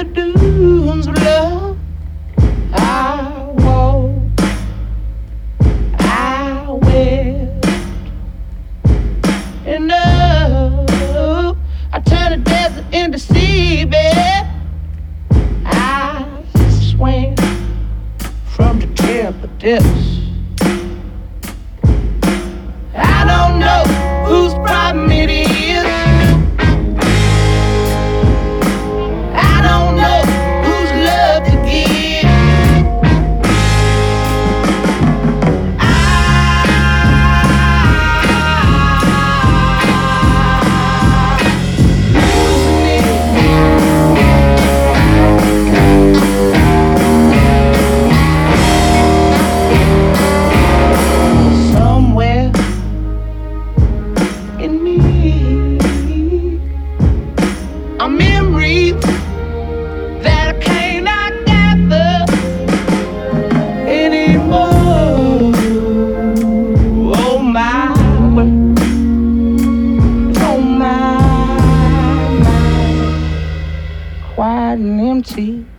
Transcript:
the dunes of love. I walk, I wept, and I turn the desert into seabed. I swam from the terrible depths. I don't know whose problem it is. I don't know whose love to give. Somewhere in me, a memory that I cannot gather anymore. Oh my, oh my, quiet and empty.